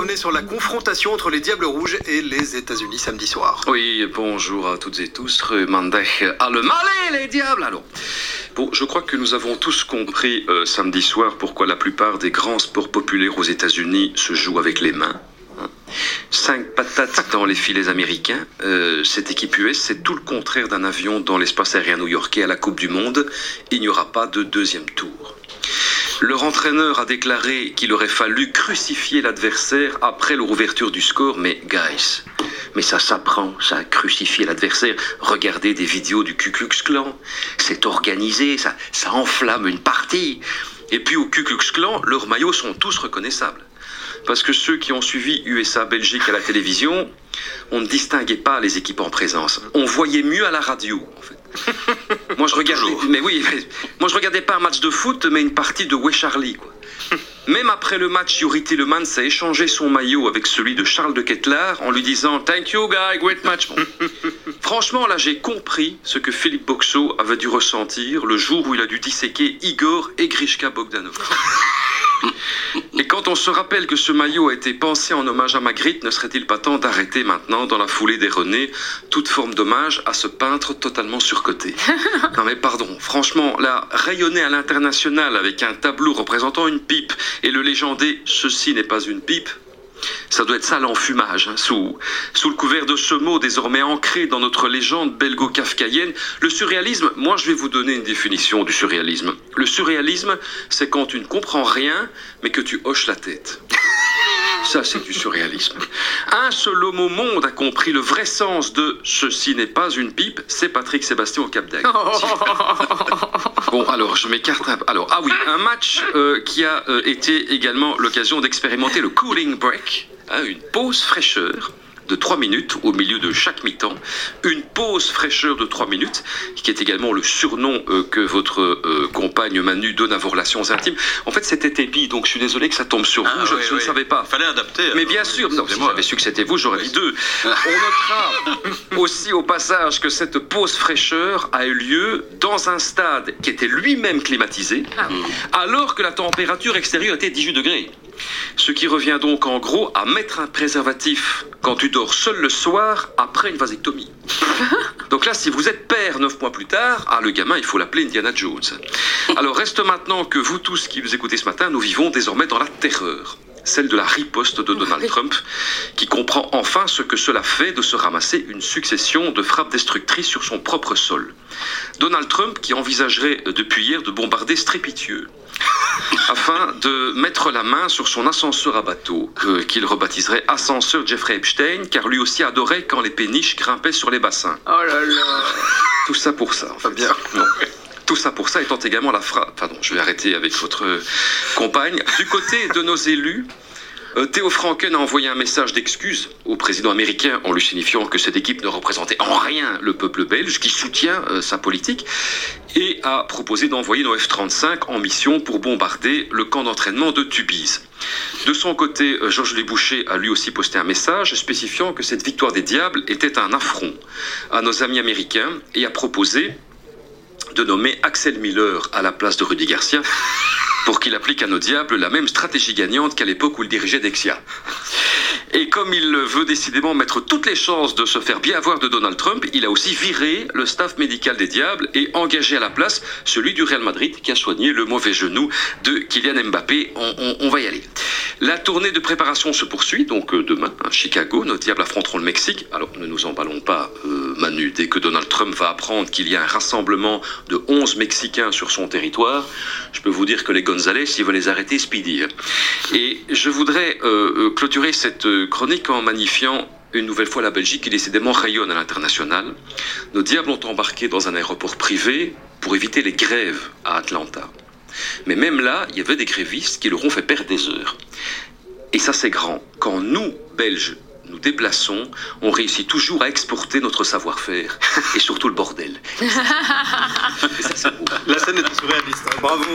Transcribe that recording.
revenez sur la confrontation entre les Diables Rouges et les États-Unis samedi soir. Oui, bonjour à toutes et tous. Remandech les Diables. Alors, bon, je crois que nous avons tous compris samedi soir pourquoi la plupart des grands sports populaires aux États-Unis se jouent avec les mains. 5 patates dans les filets américains. Cette équipe US, c'est tout le contraire d'un avion dans l'espace aérien new-yorkais à la Coupe du Monde. Il n'y aura pas de deuxième tour. Leur entraîneur a déclaré qu'il aurait fallu crucifier l'adversaire après leur ouverture du score. Mais guys, mais ça s'apprend, ça a crucifié l'adversaire. Regardez des vidéos du Ku Klux Klan. C'est organisé, ça enflamme une partie. Et puis au Ku Klux Klan, leurs maillots sont tous reconnaissables. Parce que ceux qui ont suivi USA-Belgique à la télévision, on ne distinguait pas les équipes en présence. On voyait mieux à la radio, en fait. Moi, je regardais pas un match de foot, mais une partie de Way Charlie, quoi. Même après le match, Yuri Tillemans a échangé son maillot avec celui de Charles de Kettler en lui disant « Thank you, guy, great match ». Bon. Franchement, là, j'ai compris ce que Philippe Boxo avait dû ressentir le jour où il a dû disséquer Igor et Grishka Bogdanov. Et quand on se rappelle que ce maillot a été pensé en hommage à Magritte, ne serait-il pas temps d'arrêter maintenant, dans la foulée des Renées, toute forme d'hommage à ce peintre totalement surcoté? Non mais pardon, franchement, là, rayonner à l'international avec un tableau représentant une pipe et le légendé « Ceci n'est pas une pipe », ça doit être ça l'enfumage, hein, sous le couvert de ce mot désormais ancré dans notre légende belgo-kafkaïenne. Le surréalisme, moi je vais vous donner une définition du surréalisme. Le surréalisme, c'est quand tu ne comprends rien, mais que tu hoches la tête. Ça, c'est du surréalisme. Un seul homme au monde a compris le vrai sens de « ceci n'est pas une pipe », c'est Patrick Sébastien au Cap d'Agde. Bon, alors, je m'écarte un peu. Alors, ah oui, un match qui a été également l'occasion d'expérimenter le cooling break, hein, une pause fraîcheur de 3 minutes au milieu de chaque mi-temps. Une pause fraîcheur de 3 minutes, qui est également le surnom que votre compagne Manu donne à vos relations intimes. En fait, c'était épi, donc je suis désolé que ça tombe sur vous, je ne savais pas. Fallait adapter. Mais bien sûr, non, si j'avais su que c'était vous, j'aurais dit 2. On notera aussi au passage que cette pause fraîcheur a eu lieu dans un stade qui était lui-même climatisé, alors que la température extérieure était 18 degrés. Ce qui revient donc en gros à mettre un préservatif quand tu dors seul le soir après une vasectomie. Donc là, si vous êtes père 9 mois plus tard, le gamin, il faut l'appeler Indiana Jones. Alors reste maintenant que vous tous qui nous écoutez ce matin, nous vivons désormais dans la terreur. Celle de la riposte de Donald Trump, qui comprend enfin ce que cela fait de se ramasser une succession de frappes destructrices sur son propre sol. Donald Trump qui envisagerait depuis hier de bombarder Strépitieux, afin de mettre la main sur son ascenseur à bateau, qu'il rebaptiserait ascenseur Jeffrey Epstein, car lui aussi adorait quand les péniches grimpaient sur les bassins. Oh là là. Tout ça pour ça, en fait. Bien. Non. Tout ça pour ça étant également la phrase... Pardon, je vais arrêter avec votre compagne. Du côté de nos élus, Theo Franken a envoyé un message d'excuse au président américain en lui signifiant que cette équipe ne représentait en rien le peuple belge, qui soutient sa politique, et a proposé d'envoyer nos F-35 en mission pour bombarder le camp d'entraînement de Tubize. De son côté, Georges Boucher a lui aussi posté un message spécifiant que cette victoire des Diables était un affront à nos amis américains et a proposé de nommer Axel Miller à la place de Rudy Garcia pour qu'il applique à nos Diables la même stratégie gagnante qu'à l'époque où il dirigeait Dexia. Et comme il veut décidément mettre toutes les chances de se faire bien avoir de Donald Trump, il a aussi viré le staff médical des Diables et engagé à la place celui du Real Madrid qui a soigné le mauvais genou de Kylian Mbappé. On va y aller. La tournée de préparation se poursuit, donc demain à Chicago, nos Diables affronteront le Mexique. Alors ne nous emballons pas, Manu, dès que Donald Trump va apprendre qu'il y a un rassemblement de 11 Mexicains sur son territoire, je peux vous dire que les Gonzalez, ils veulent les arrêter speedy. Et je voudrais clôturer cette chronique en magnifiant une nouvelle fois la Belgique qui décidément rayonne à l'international. Nos Diables ont embarqué dans un aéroport privé pour éviter les grèves à Atlanta. Mais même là, il y avait des grévistes qui leur ont fait perdre des heures. Et ça, c'est grand. Quand nous, Belges, nous déplaçons, on réussit toujours à exporter notre savoir-faire et surtout le bordel. Et ça, c'est beau. La scène était surréaliste. Bravo.